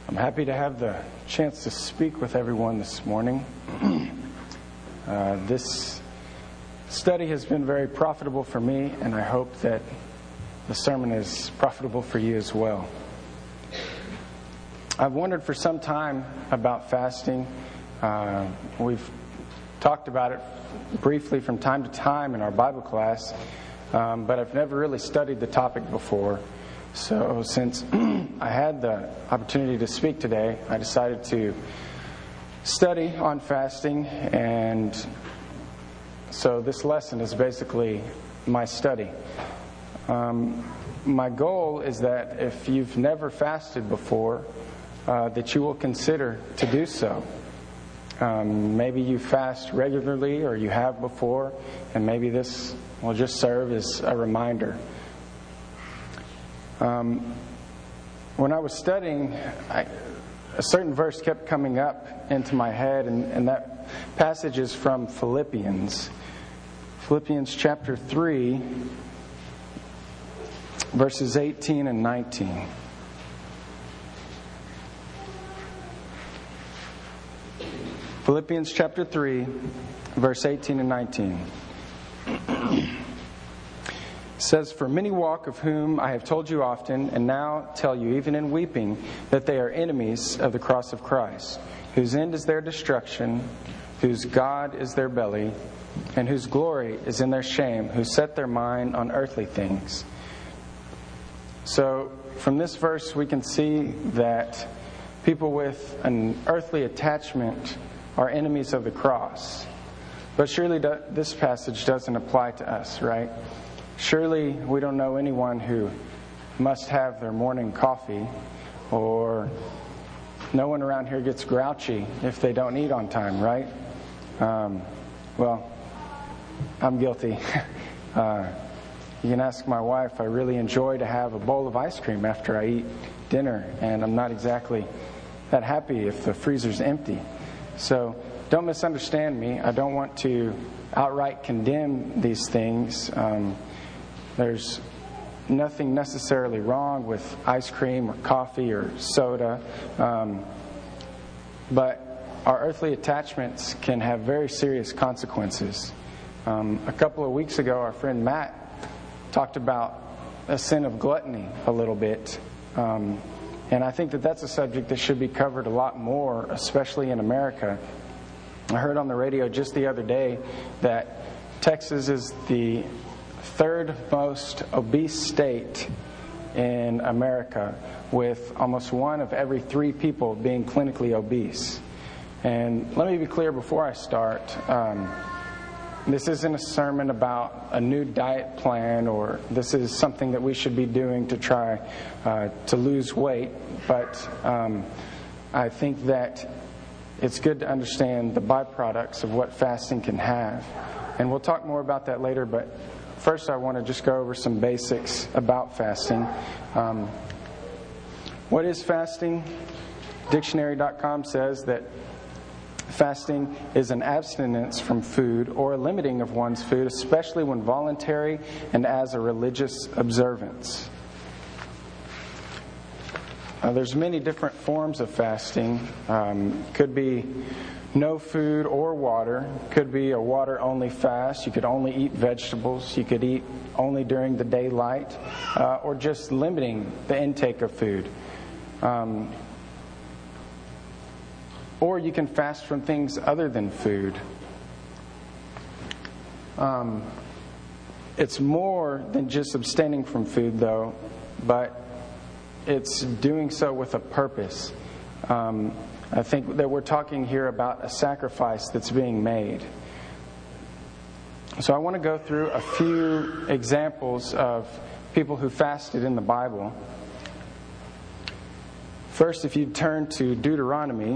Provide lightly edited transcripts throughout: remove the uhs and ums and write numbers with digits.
I'm happy to have the chance to speak with everyone this morning. This study has been very profitable for me, and I hope that the sermon is profitable for you as well. I've wondered for some time about fasting. We've talked about it briefly from time to time in our Bible class, but I've never really studied the topic before. So since I had the opportunity to speak today, I decided to study on fasting, and so this lesson is basically my study. My goal is that if you've never fasted before, that you will consider to do so. Maybe you fast regularly or you have before, and maybe this will just serve as a reminder. When I was studying, a certain verse kept coming up into my head, and that passage is from Philippians. Philippians chapter 3, verses 18 and 19. Philippians chapter 3, verse 18 and 19. It says, "For many walk, of whom I have told you often, and now tell you even in weeping, that they are enemies of the cross of Christ, whose end is their destruction, whose God is their belly, and whose glory is in their shame, who set their mind on earthly things." So, from this verse we can see that people with an earthly attachment are enemies of the cross. But surely this passage doesn't apply to us, right? Surely we don't know anyone who must have their morning coffee, or no one around here gets grouchy if they don't eat on time, right? Well, I'm guilty. You can ask my wife. I really enjoy to have a bowl of ice cream after I eat dinner, and I'm not exactly that happy if the freezer's empty. So don't misunderstand me. I don't want to outright condemn these things. There's nothing necessarily wrong with ice cream or coffee or soda, but our earthly attachments can have very serious consequences. A couple of weeks ago, our friend Matt talked about a sin of gluttony a little bit, and I think that that's a subject that should be covered a lot more, especially in America. I heard on the radio just the other day that Texas is the third most obese state in America, with almost one of every 3 people being clinically obese. And let me be clear before I start, this isn't a sermon about a new diet plan, or this is something that we should be doing to try to lose weight, but I think that it's good to understand the byproducts of what fasting can have. And we'll talk more about that later, but first I want to just go over some basics about fasting. What is fasting? Dictionary.com says that fasting is an abstinence from food or a limiting of one's food, especially when voluntary and as a religious observance. There's many different forms of fasting. Could be no food or water. Could be a water-only fast. You could only eat vegetables. You could eat only during the daylight, or just limiting the intake of food. Or you can fast from things other than food. It's more than just abstaining from food, though, but it's doing so with a purpose. I think that we're talking here about a sacrifice that's being made. So I want to go through a few examples of people who fasted in the Bible. First, if you turn to Deuteronomy.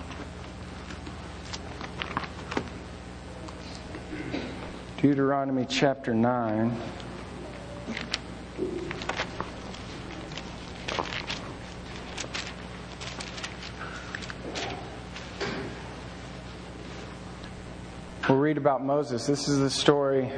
Deuteronomy chapter 9. We'll read about Moses. This is the story.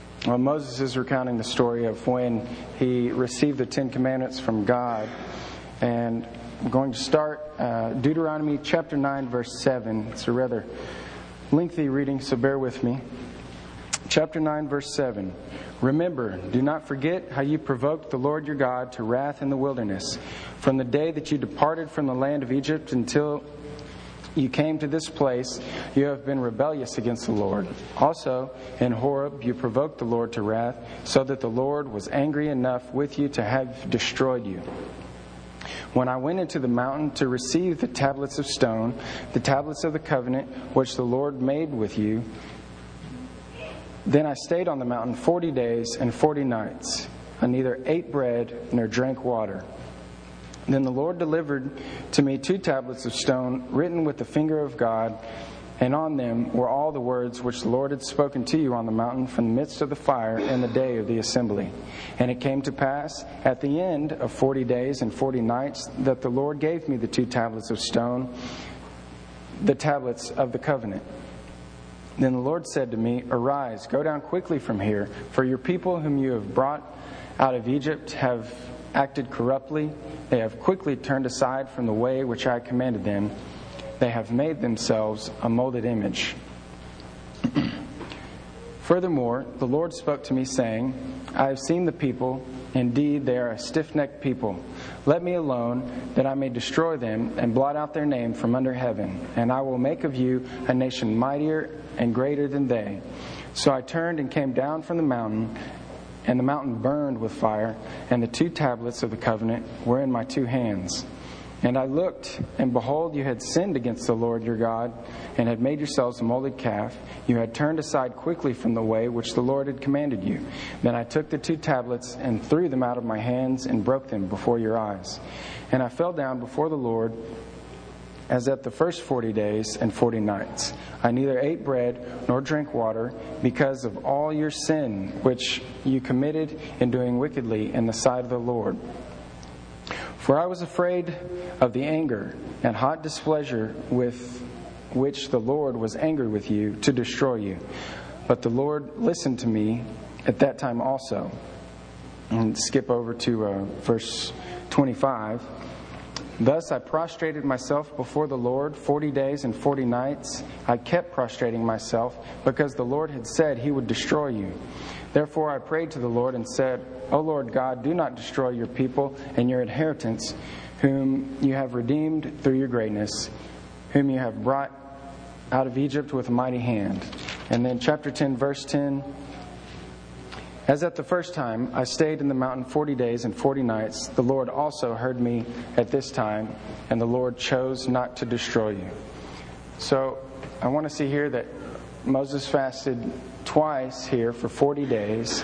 Moses is recounting the story of when he received the 10 Commandments from God. And I'm going to start Deuteronomy chapter 9, verse 7. It's a rather lengthy reading, so bear with me. Chapter 9, verse 7. Remember, do not forget how you provoked the Lord your God to wrath in the wilderness, from the day that you departed from the land of Egypt until you came to this place. You have been rebellious against the Lord. Also, in Horeb you provoked the Lord to wrath, so that the Lord was angry enough with you to have destroyed you. When I went into the mountain to receive the tablets of stone, the tablets of the covenant which the Lord made with you, then I stayed on the mountain 40 days and 40 nights. I neither ate bread nor drank water. Then the Lord delivered to me 2 tablets of stone written with the finger of God, and on them were all the words which the Lord had spoken to you on the mountain from the midst of the fire in the day of the assembly. And it came to pass at the end of 40 days and 40 nights that the Lord gave me the 2 tablets of stone, the tablets of the covenant. Then the Lord said to me, Arise, go down quickly from here, for your people whom you have brought out of Egypt have acted corruptly. They have quickly turned aside from the way which I commanded them. They have made themselves a molded image. Furthermore, the Lord spoke to me, saying, I have seen the people. Indeed, they are a stiff-necked people. Let me alone, that I may destroy them and blot out their name from under heaven. And I will make of you a nation mightier and greater than they. So I turned and came down from the mountain, and the mountain burned with fire, and the 2 tablets of the covenant were in my 2 hands. And I looked, and behold, you had sinned against the Lord your God, and had made yourselves a molded calf. You had turned aside quickly from the way which the Lord had commanded you. Then I took the 2 tablets, and threw them out of my hands, and broke them before your eyes. And I fell down before the Lord, as at the first 40 days and 40 nights. I neither ate bread nor drank water, because of all your sin which you committed in doing wickedly in the sight of the Lord. For I was afraid of the anger and hot displeasure with which the Lord was angry with you to destroy you. But the Lord listened to me at that time also. And skip over to verse 25. Thus I prostrated myself before the Lord 40 days and 40 nights. I kept prostrating myself, because the Lord had said he would destroy you. Therefore I prayed to the Lord and said, O Lord God, do not destroy your people and your inheritance, whom you have redeemed through your greatness, whom you have brought out of Egypt with a mighty hand. And then chapter 10, verse 10. As at the first time I stayed in the mountain 40 days and 40 nights, the Lord also heard me at this time, and the Lord chose not to destroy you. So I want to see here that Moses fasted twice here for 40 days.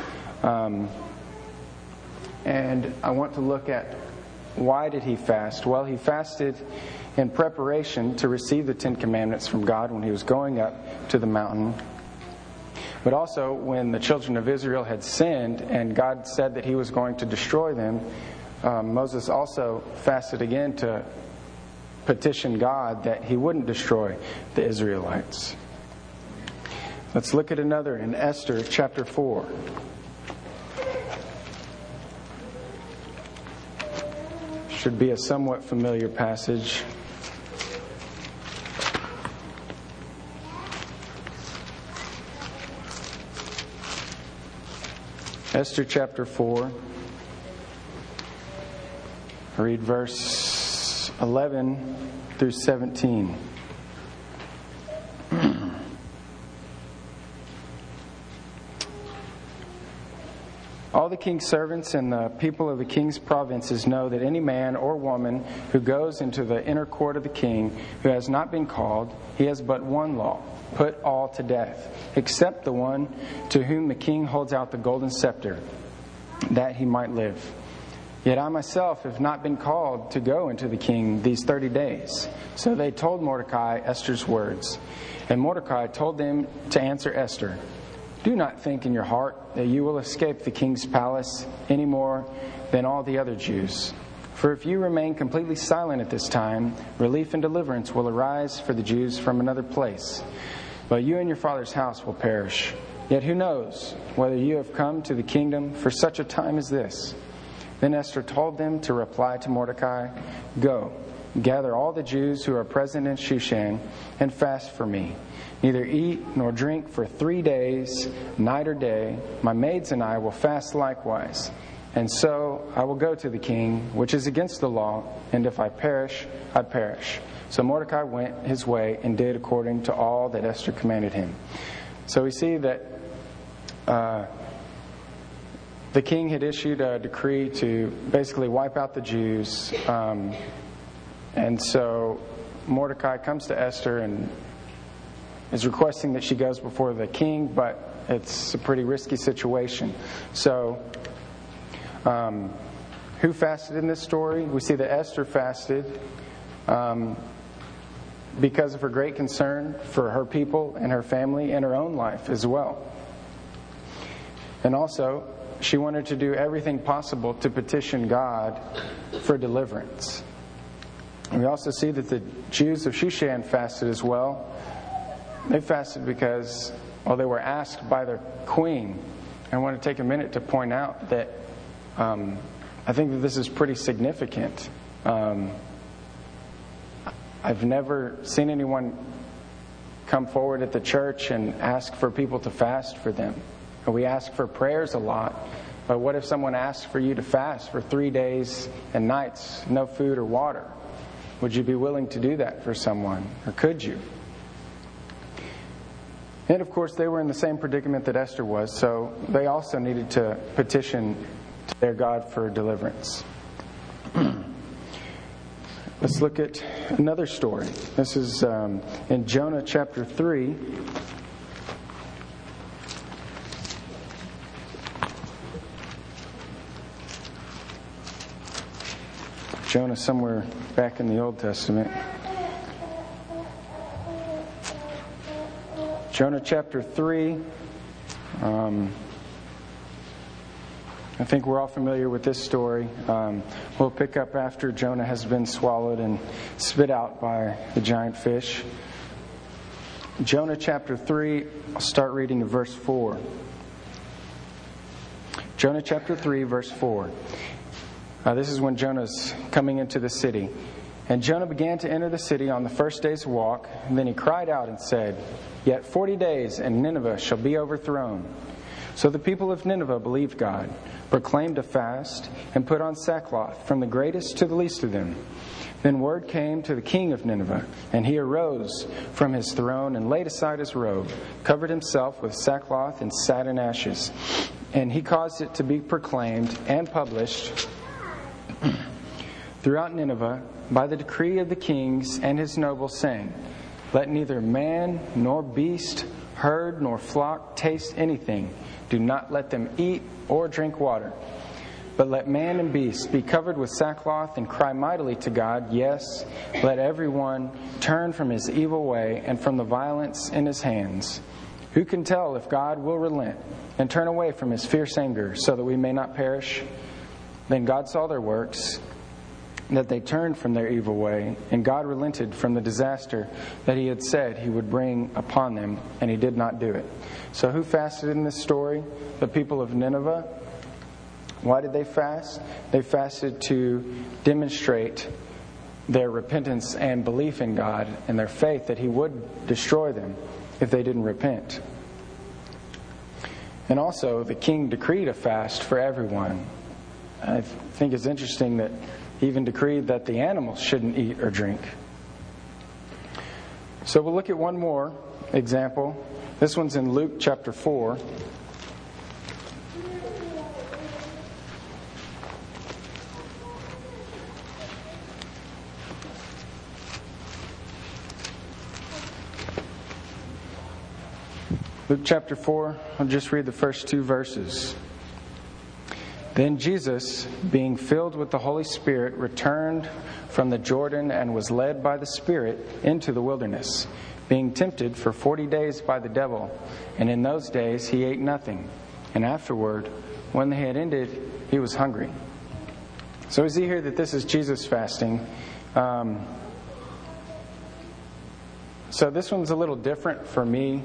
And I want to look at why did he fast? Well, he fasted in preparation to receive the 10 Commandments from God when he was going up to the mountain. But also, when the children of Israel had sinned and God said that he was going to destroy them, Moses also fasted again to petition God that he wouldn't destroy the Israelites. Let's look at another in Esther chapter 4. Should be a somewhat familiar passage. Esther chapter 4. Read verse 11 through 17. All the king's servants and the people of the king's provinces know that any man or woman who goes into the inner court of the king who has not been called, he has but one law: put all to death, except the one to whom the king holds out the golden scepter, that he might live. Yet I myself have not been called to go into the king these 30 days. So they told Mordecai Esther's words. And Mordecai told them to answer Esther, Do not think in your heart that you will escape the king's palace any more than all the other Jews. For if you remain completely silent at this time, relief and deliverance will arise for the Jews from another place. But you and your father's house will perish. Yet who knows whether you have come to the kingdom for such a time as this? Then Esther told them to reply to Mordecai, "Go, gather all the Jews who are present in Shushan and fast for me. Neither eat nor drink for 3 days, night or day. My maids and I will fast likewise. And so I will go to the king, which is against the law, and if I perish, I perish." So Mordecai went his way and did according to all that Esther commanded him. So we see that the king had issued a decree to basically wipe out the Jews. And so Mordecai comes to Esther and is requesting that she goes before the king, but it's a pretty risky situation. So who fasted in this story? We see that Esther fasted because of her great concern for her people and her family and her own life as well. And also, she wanted to do everything possible to petition God for deliverance. And we also see that the Jews of Shushan fasted as well. They fasted because, well, they were asked by their queen. I want to take a minute to point out that I think that this is pretty significant. I've never seen anyone come forward at the church and ask for people to fast for them. We ask for prayers a lot, but what if someone asks for you to fast for 3 days and nights, no food or water? Would you be willing to do that for someone, or could you? And of course, they were in the same predicament that Esther was, so they also needed to petition to their God for deliverance. Let's look at another story. This is in Jonah chapter 3. Jonah somewhere back in the Old Testament. Jonah chapter 3. I think we're all familiar with this story. We'll pick up after Jonah has been swallowed and spit out by the giant fish. Jonah chapter 3, I'll start reading at verse 4. Jonah chapter 3, verse 4. This is when Jonah's coming into the city. "And Jonah began to enter the city on the first day's walk. And then he cried out and said, 'Yet 40 days, and Nineveh shall be overthrown.' So the people of Nineveh believed God, proclaimed a fast, and put on sackcloth, from the greatest to the least of them. Then word came to the king of Nineveh, and he arose from his throne and laid aside his robe, covered himself with sackcloth, and sat in ashes. And he caused it to be proclaimed and published throughout Nineveh by the decree of the kings and his nobles, saying, 'Let neither man nor beast, herd nor flock taste anything. Do not let them eat or drink water. But let man and beast be covered with sackcloth and cry mightily to God. Yes, let everyone turn from his evil way and from the violence in his hands. Who can tell if God will relent and turn away from his fierce anger so that we may not perish?' Then God saw their works, that they turned from their evil way, and God relented from the disaster that he had said he would bring upon them, and he did not do it." So who fasted in this story? The people of Nineveh. Why did they fast? They fasted to demonstrate their repentance and belief in God and their faith that he would destroy them if they didn't repent. And also, the king decreed a fast for everyone. I think it's interesting that he even decreed that the animals shouldn't eat or drink. So we'll look at one more example. This one's in Luke chapter 4. Luke chapter 4, I'll just read the first 2 verses. "Then Jesus, being filled with the Holy Spirit, returned from the Jordan and was led by the Spirit into the wilderness, being tempted for 40 days by the devil. And in those days he ate nothing. And afterward, when they had ended, he was hungry." So we see here that this is Jesus fasting. So this one's a little different for me.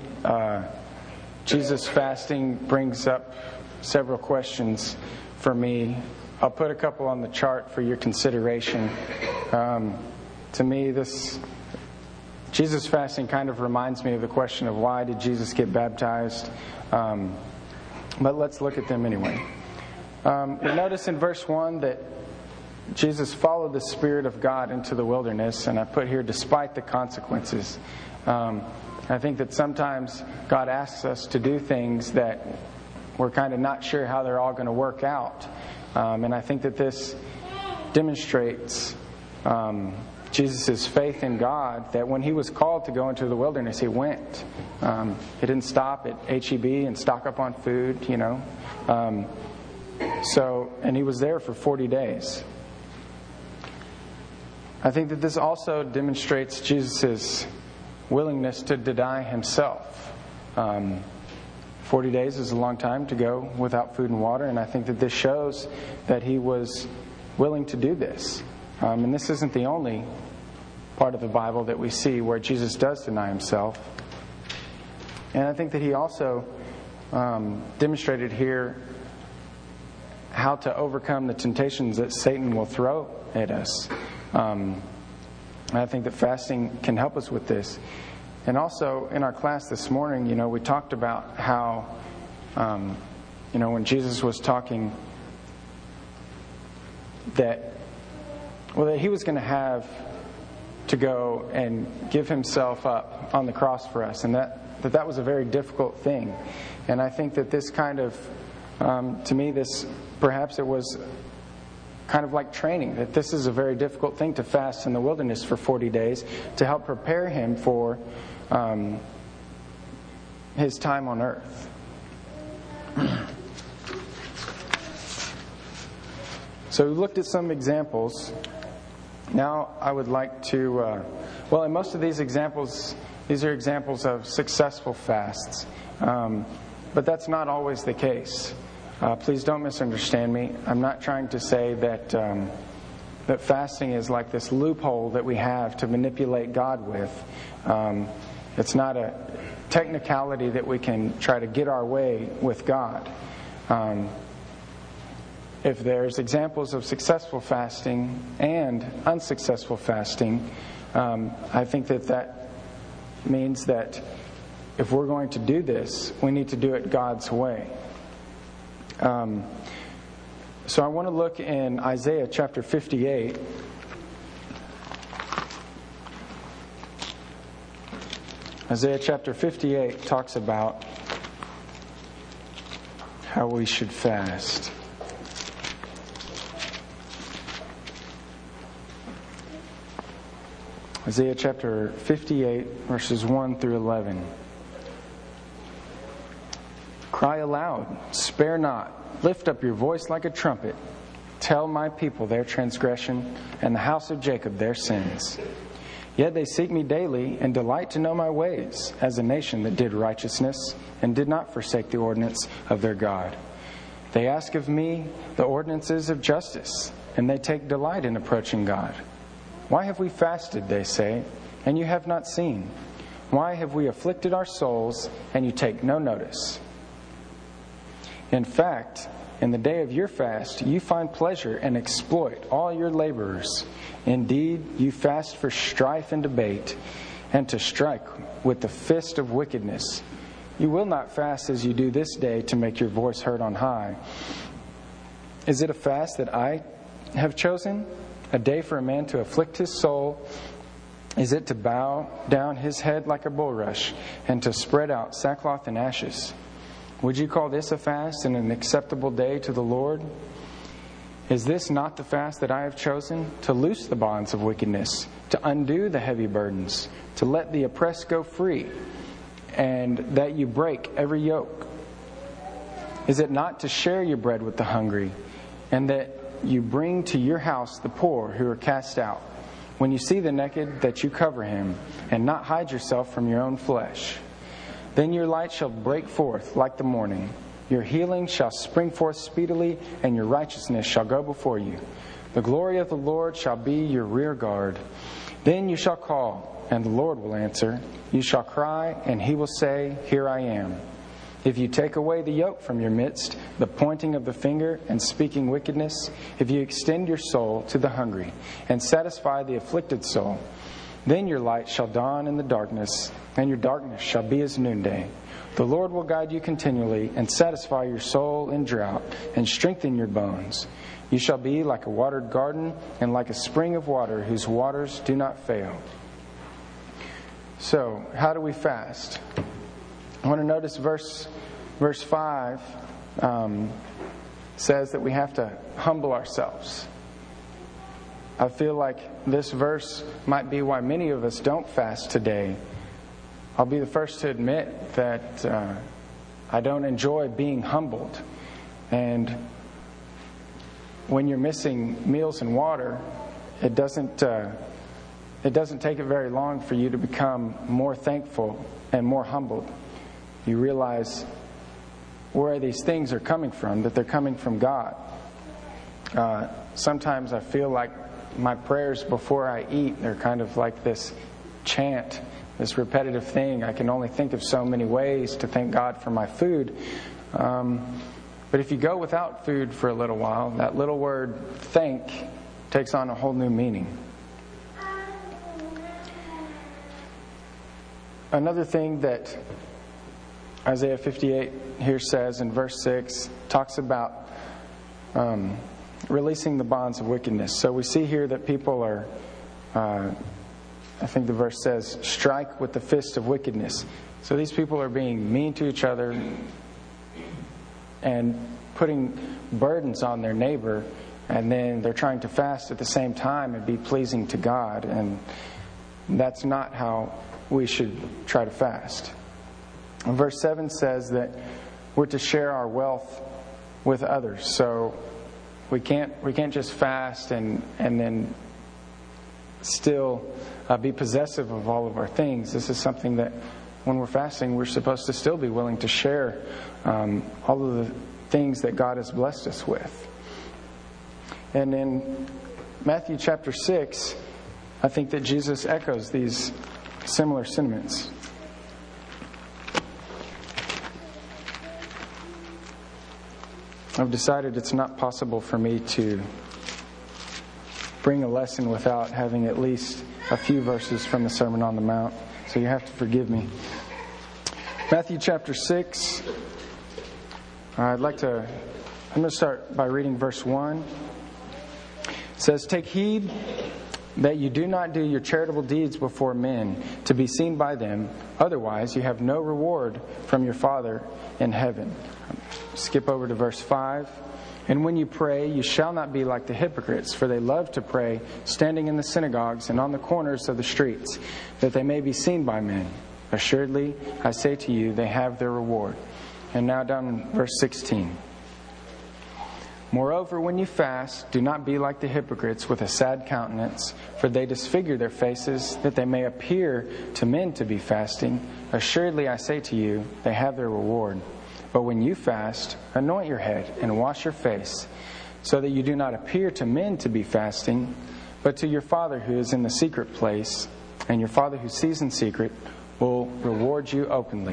Jesus fasting brings up several questions for me. I'll put a couple on the chart for your consideration. To me, this Jesus fasting kind of reminds me of the question of why did Jesus get baptized? But let's look at them anyway. We notice in verse 1 that Jesus followed the Spirit of God into the wilderness, and I put here, despite the consequences. I think that sometimes God asks us to do things that we're kind of not sure how they're all going to work out. And I think that this demonstrates Jesus' faith in God, that when he was called to go into the wilderness, he went. He didn't stop at H-E-B and stock up on food, and he was there for 40 days. I think that this also demonstrates Jesus' willingness to deny himself. 40 days is a long time to go without food and water, and I think that this shows that he was willing to do this. And this isn't the only part of the Bible that we see where Jesus does deny himself. And I think that he also demonstrated here how to overcome the temptations that Satan will throw at us. I think that fasting can help us with this. And also, in our class this morning, we talked about how, when Jesus was talking that he was going to have to go and give himself up on the cross for us, and that was a very difficult thing. And I think that this kind of, to me, perhaps it was kind of like training, that this is a very difficult thing to fast in the wilderness for 40 days to help prepare him for his time on earth. So we looked at some examples. Now I would like to, in most of these examples, these are examples of successful fasts. But that's not always the case. Please don't misunderstand me. I'm not trying to say that that fasting is like this loophole that we have to manipulate God with. It's not a technicality that we can try to get our way with God. If there's examples of successful fasting and unsuccessful fasting, I think that means that if we're going to do this, we need to do it God's way. So I want to look in Isaiah chapter 58. Isaiah chapter 58 talks about how we should fast. Isaiah chapter 58, verses 1 through 11. Cry aloud, spare not, lift up your voice like a trumpet. Tell my people their transgression, and the house of Jacob their sins. Yet they seek me daily, and delight to know my ways, as a nation that did righteousness, and did not forsake the ordinance of their God. They ask of me the ordinances of justice, and they take delight in approaching God. Why have we fasted, they say, and you have not seen? Why have we afflicted our souls, and you take no notice? In fact, in the day of your fast, you find pleasure and exploit all your laborers. Indeed, you fast for strife and debate, and to strike with the fist of wickedness. You will not fast as you do this day to make your voice heard on high. Is it a fast that I have chosen? A day for a man to afflict his soul? Is it to bow down his head like a bulrush, and to spread out sackcloth and ashes? Would you call this a fast and an acceptable day to the Lord? Is this not the fast that I have chosen? To loose the bonds of wickedness, to undo the heavy burdens, to let the oppressed go free, and that you break every yoke? Is it not to share your bread with the hungry, and that you bring to your house the poor who are cast out? When you see the naked, that you cover him, and not hide yourself from your own flesh. Then your light shall break forth like the morning. Your healing shall spring forth speedily, and your righteousness shall go before you. The glory of the Lord shall be your rear guard. Then you shall call, and the Lord will answer. You shall cry, and he will say, Here I am. If you take away the yoke from your midst, the pointing of the finger and speaking wickedness, if you extend your soul to the hungry and satisfy the afflicted soul, then your light shall dawn in the darkness, and your darkness shall be as noonday. The Lord will guide you continually and satisfy your soul in drought and strengthen your bones. You shall be like a watered garden and like a spring of water whose waters do not fail. So, how do we fast? I want to notice verse 5 says that we have to humble ourselves. I feel like this verse might be why many of us don't fast today. I'll be the first to admit that I don't enjoy being humbled. And when you're missing meals and water, it doesn't take it very long for you to become more thankful and more humbled. You realize where these things are coming from, that they're coming from God. Sometimes I feel like my prayers before I eat, they're kind of like this chant, this repetitive thing. I can only think of so many ways to thank God for my food. But if you go without food for a little while, that little word thank takes on a whole new meaning. Another thing that Isaiah 58 here says in verse 6 talks about releasing the bonds of wickedness. So we see here that people are, I think the verse says, strike with the fist of wickedness. So these people are being mean to each other and putting burdens on their neighbor, and then they're trying to fast at the same time and be pleasing to God. And that's not how we should try to fast. And verse 7 says that we're to share our wealth with others. So we can't just fast and then still be possessive of all of our things. This is something that when we're fasting, we're supposed to still be willing to share all of the things that God has blessed us with. And in Matthew chapter 6, I think that Jesus echoes these similar sentiments. I've decided it's not possible for me to bring a lesson without having at least a few verses from the Sermon on the Mount, so you have to forgive me. Matthew chapter 6. I'm going to start by reading verse 1. It says, "Take heed that you do not do your charitable deeds before men to be seen by them, otherwise you have no reward from your Father in heaven." Skip over to verse 5. "And when you pray, you shall not be like the hypocrites, for they love to pray, standing in the synagogues and on the corners of the streets, that they may be seen by men. Assuredly, I say to you, they have their reward." And now down in verse 16. "Moreover, when you fast, do not be like the hypocrites with a sad countenance, for they disfigure their faces, that they may appear to men to be fasting. Assuredly, I say to you, they have their reward. But when you fast, anoint your head and wash your face, so that you do not appear to men to be fasting, but to your Father who is in the secret place, and your Father who sees in secret will reward you openly."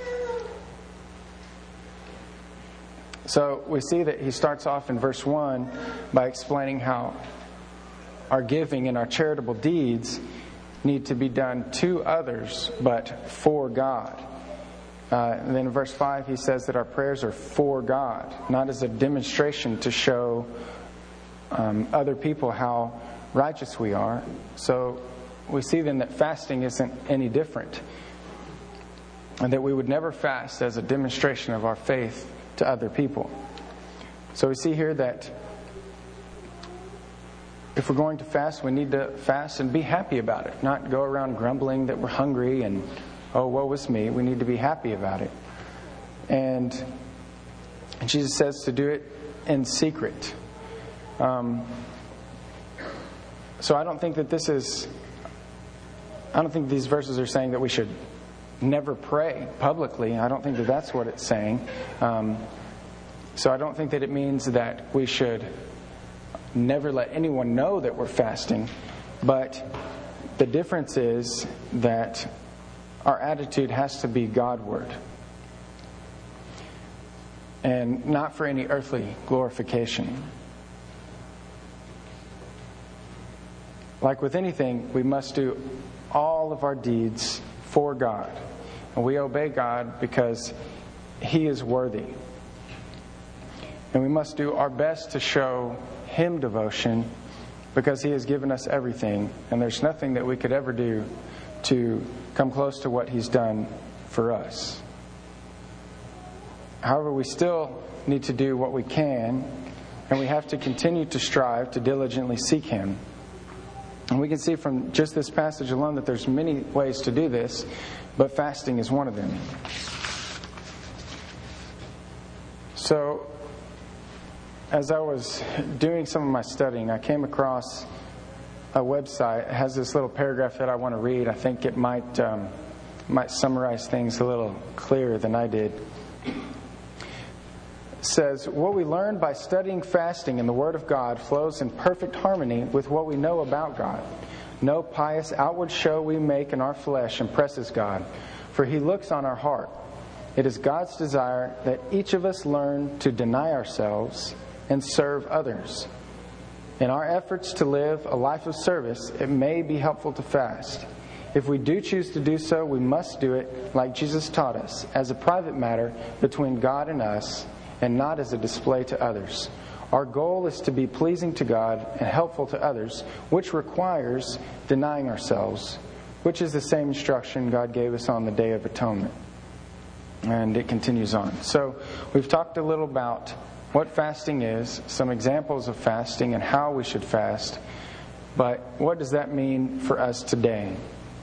So we see that he starts off in verse 1 by explaining how our giving and our charitable deeds need to be done to others, but for God. And then in verse 5 he says that our prayers are for God, not as a demonstration to show other people how righteous we are. So we see then that fasting isn't any different, and that we would never fast as a demonstration of our faith to other people. So we see here that if we're going to fast, we need to fast and be happy about it, not go around grumbling that we're hungry and, oh, woe is me. We need to be happy about it. And Jesus says to do it in secret. So I don't think that I don't think these verses are saying that we should never pray publicly. I don't think that that's what it's saying. So I don't think that it means that we should never let anyone know that we're fasting. But the difference is that our attitude has to be Godward. and not for any earthly glorification. Like with anything, we must do all of our deeds for God. And we obey God because He is worthy. And we must do our best to show Him devotion because He has given us everything. And there's nothing that we could ever do to come close to what He's done for us. However, we still need to do what we can, and we have to continue to strive to diligently seek Him. And we can see from just this passage alone that there's many ways to do this, but fasting is one of them. So, as I was doing some of my studying, I came across a website. It has this little paragraph that I want to read. I think it might summarize things a little clearer than I did. It says, what we learn by studying fasting in the Word of God flows in perfect harmony with what we know about God. No pious outward show we make in our flesh impresses God, for He looks on our heart. It is God's desire that each of us learn to deny ourselves and serve others. In our efforts to live a life of service, it may be helpful to fast. If we do choose to do so, we must do it like Jesus taught us, as a private matter between God and us, and not as a display to others. Our goal is to be pleasing to God and helpful to others, which requires denying ourselves, which is the same instruction God gave us on the Day of Atonement. And it continues on. So we've talked a little about what fasting is, some examples of fasting and how we should fast. But what does that mean for us today?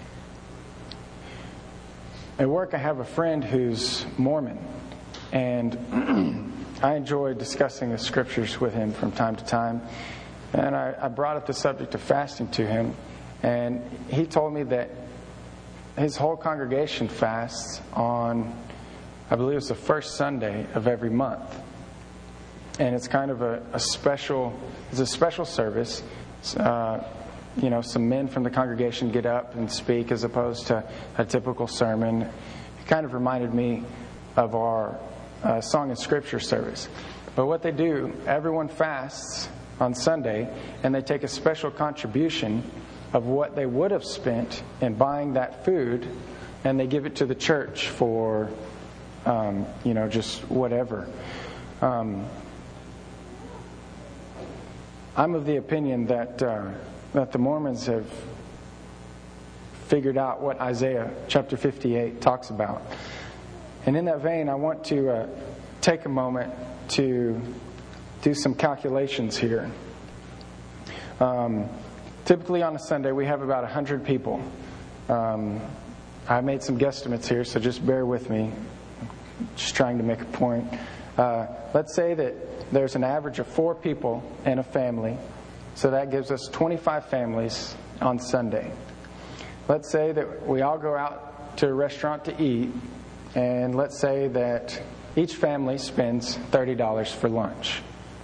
At work I have a friend who's Mormon, and I enjoy discussing the scriptures with him from time to time. And I brought up the subject of fasting to him, and he told me that his whole congregation fasts on, I believe it's the first Sunday of every month. And it's kind of a special service. Some men from the congregation get up and speak as opposed to a typical sermon. It kind of reminded me of our Song and Scripture service. But what they do, everyone fasts on Sunday, and they take a special contribution of what they would have spent in buying that food, and they give it to the church for, just whatever. I'm of the opinion that the Mormons have figured out what Isaiah chapter 58 talks about. And in that vein, I want to take a moment to do some calculations here. Typically on a Sunday, we have about 100 people. I made some guesstimates here, so just bear with me. Just trying to make a point. Let's say that there's an average of 4 people in a family, so that gives us 25 families on Sunday. Let's say that we all go out to a restaurant to eat, and let's say that each family spends $30 for lunch.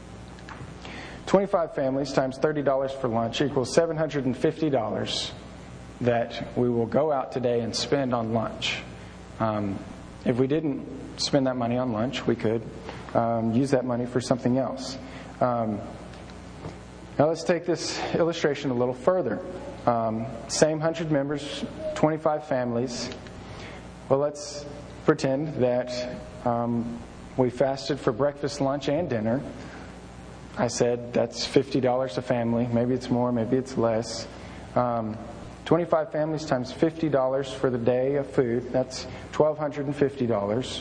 25 families times $30 for lunch equals $750 that we will go out today and spend on lunch. If we didn't spend that money on lunch, we could use that money for something else. Now let's take this illustration a little further. Same 100 members, 25 families. Well, let's pretend that we fasted for breakfast, lunch, and dinner. I said that's $50 a family. Maybe it's more, maybe it's less. 25 families times $50 for the day of food. That's $1,250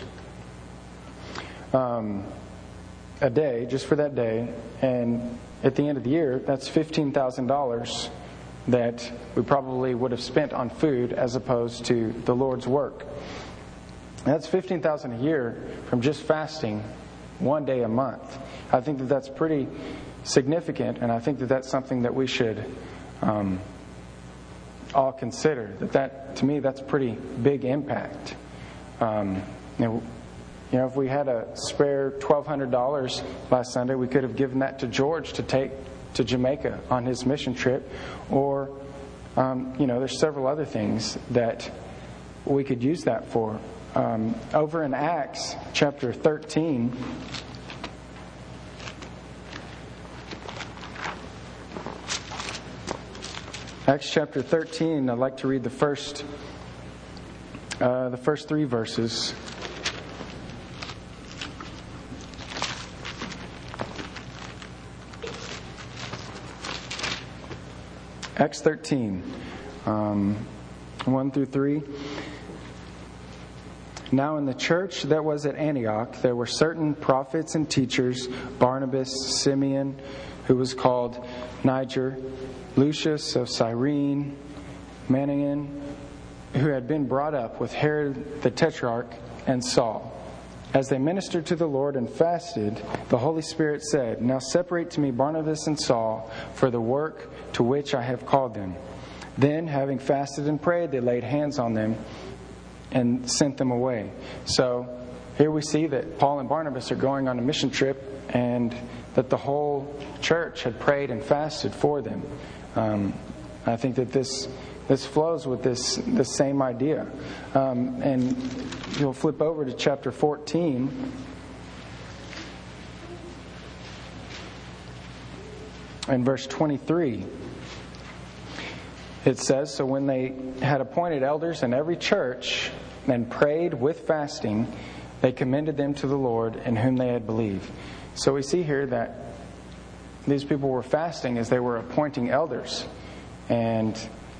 a day, just for that day. And at the end of the year, that's $15,000 that we probably would have spent on food as opposed to the Lord's work. That's $15,000 a year from just fasting one day a month. I think that that's pretty significant, and I think that that's something that we should all consider. That to me, that's pretty big impact. If we had a spare $1,200 last Sunday, we could have given that to George to take to Jamaica on his mission trip, or there's several other things that we could use that for. Over in Acts chapter 13, Acts chapter 13, I'd like to read the first 3 verses. Acts 13, 1 through 3. Now in the church that was at Antioch, there were certain prophets and teachers, Barnabas, Simeon, who was called Niger, Lucius of Cyrene, Manaen, who had been brought up with Herod the Tetrarch, and Saul. As they ministered to the Lord and fasted, the Holy Spirit said, "Now separate to me Barnabas and Saul for the work to which I have called them." Then, having fasted and prayed, they laid hands on them and sent them away. So here we see that Paul and Barnabas are going on a mission trip, and that the whole church had prayed and fasted for them. I think that this flows with this same idea. And you'll flip over to chapter 14. And verse 23. It says, "So when they had appointed elders in every church and prayed with fasting, they commended them to the Lord in whom they had believed." So we see here that these people were fasting as they were appointing elders. And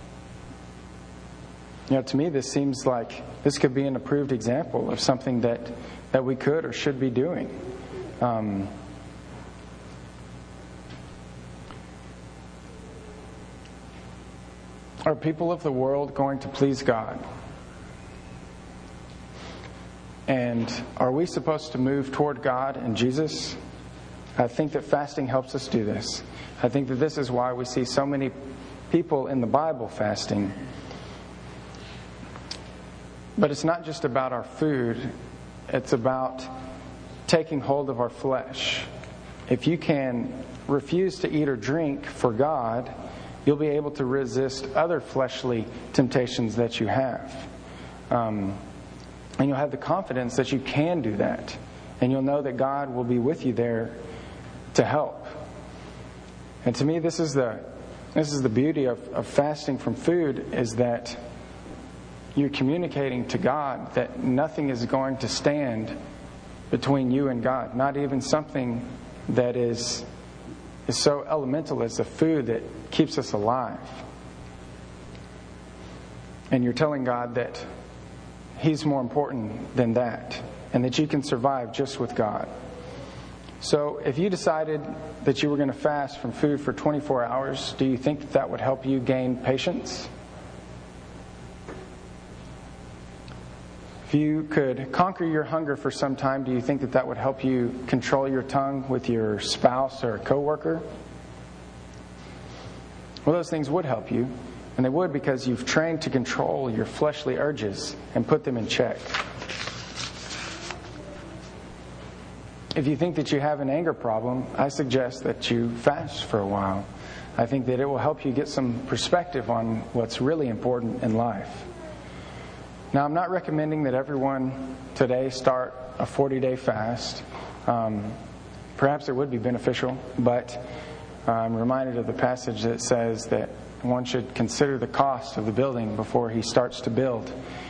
to me, this seems like this could be an approved example of something that we could or should be doing. Are people of the world going to please God? And are we supposed to move toward God and Jesus? I think that fasting helps us do this. I think that this is why we see so many people in the Bible fasting. But it's not just about our food. It's about taking hold of our flesh. If you can refuse to eat or drink for God, you'll be able to resist other fleshly temptations that you have. And you'll have the confidence that you can do that. And you'll know that God will be with you there to help. And to me, this is the beauty of fasting from food, is that you're communicating to God that nothing is going to stand between you and God. Not even something that is so elemental as the food that keeps us alive. And you're telling God that He's more important than that, and that you can survive just with God. So if you decided that you were going to fast from food for 24 hours, do you think that would help you gain patience? If you could conquer your hunger for some time, do you think that would help you control your tongue with your spouse or coworker? Well, those things would help you, and they would because you've trained to control your fleshly urges and put them in check. If you think that you have an anger problem, I suggest that you fast for a while. I think that it will help you get some perspective on what's really important in life. Now, I'm not recommending that everyone today start a 40-day fast. Perhaps it would be beneficial, but I'm reminded of the passage that says that one should consider the cost of the building before he starts to build.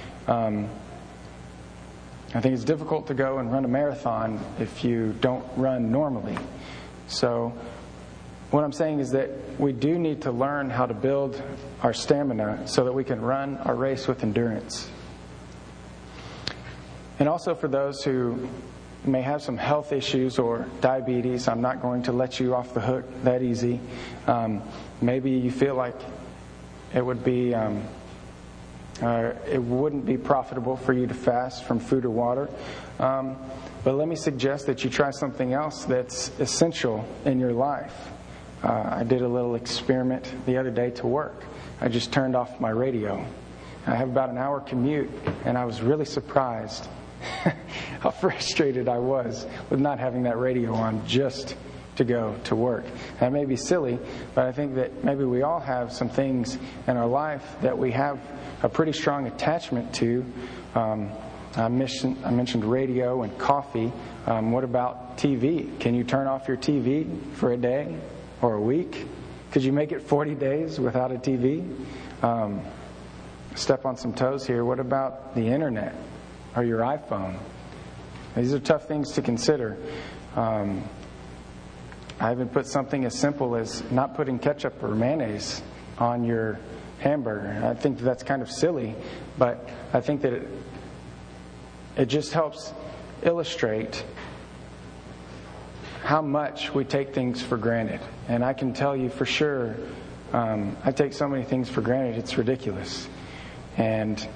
I think it's difficult to go and run a marathon if you don't run normally. So what I'm saying is that we do need to learn how to build our stamina so that we can run our race with endurance. And also for those who may have some health issues or diabetes, I'm not going to let you off the hook that easy. Maybe you feel like it would be it wouldn't be profitable for you to fast from food or water. But let me suggest that you try something else that's essential in your life. I did a little experiment the other day to work. I just turned off my radio. I have about an hour commute, and I was really surprised how frustrated I was with not having that radio on just to go to work. That may be silly, but I think that maybe we all have some things in our life that we have a pretty strong attachment to. I mentioned radio and coffee. What about TV? Can you turn off your TV for a day or a week? Could you make it 40 days without a TV? Step on some toes here. What about the internet or your iPhone? These are tough things to consider. I even put something as simple as not putting ketchup or mayonnaise on your hamburger. I think that's kind of silly, but I think that it just helps illustrate how much we take things for granted. And I can tell you for sure, I take so many things for granted, it's ridiculous. And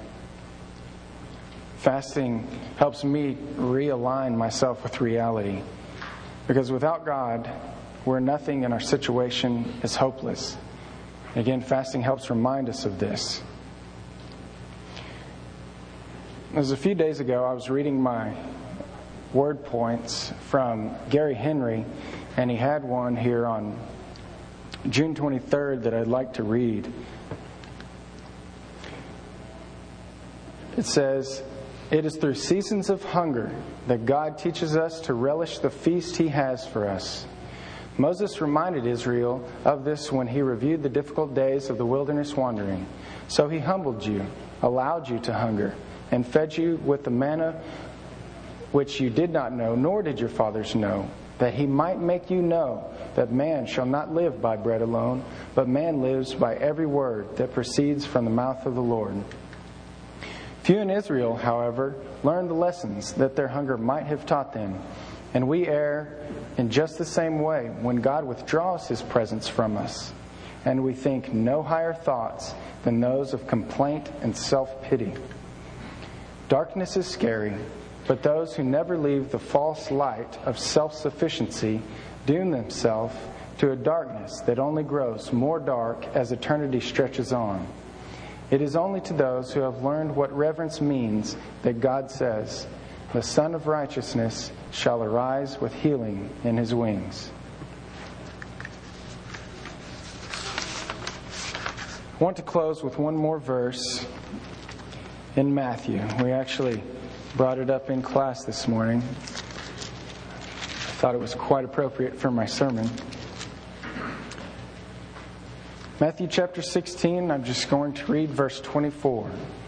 fasting helps me realign myself with reality. Because without God, we're nothing and our situation is hopeless. Again, fasting helps remind us of this. It was a few days ago, I was reading my word points from Gary Henry, and he had one here on June 23rd that I'd like to read. It says, "It is through seasons of hunger that God teaches us to relish the feast He has for us. Moses reminded Israel of this when he reviewed the difficult days of the wilderness wandering. So He humbled you, allowed you to hunger, and fed you with the manna which you did not know, nor did your fathers know, that He might make you know that man shall not live by bread alone, but man lives by every word that proceeds from the mouth of the Lord." Few in Israel, however, learned the lessons that their hunger might have taught them. And we err in just the same way when God withdraws His presence from us, and we think no higher thoughts than those of complaint and self-pity. Darkness is scary, but those who never leave the false light of self-sufficiency doom themselves to a darkness that only grows more dark as eternity stretches on. It is only to those who have learned what reverence means that God says, "The Son of Righteousness shall arise with healing in His wings." I want to close with one more verse in Matthew. We actually brought it up in class this morning. I thought it was quite appropriate for my sermon. Matthew chapter 16, I'm just going to read verse 24.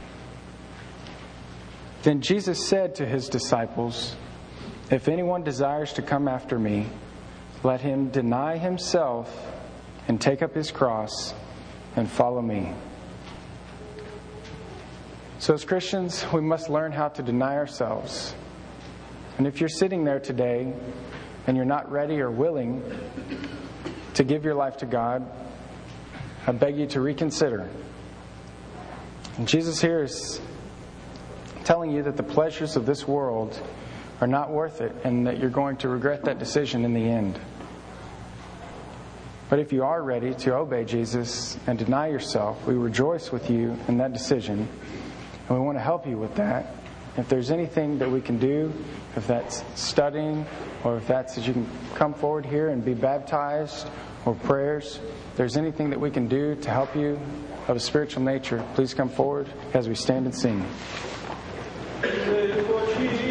"Then Jesus said to His disciples, 'If anyone desires to come after me, let him deny himself and take up his cross and follow me.'" So as Christians, we must learn how to deny ourselves. And if you're sitting there today and you're not ready or willing to give your life to God, I beg you to reconsider. And Jesus here is telling you that the pleasures of this world are not worth it and that you're going to regret that decision in the end. But if you are ready to obey Jesus and deny yourself, we rejoice with you in that decision, and we want to help you with that. If there's anything that we can do, if that's studying, or if that's that you can come forward here and be baptized, or prayers, if there's anything that we can do to help you of a spiritual nature, please come forward as we stand and sing.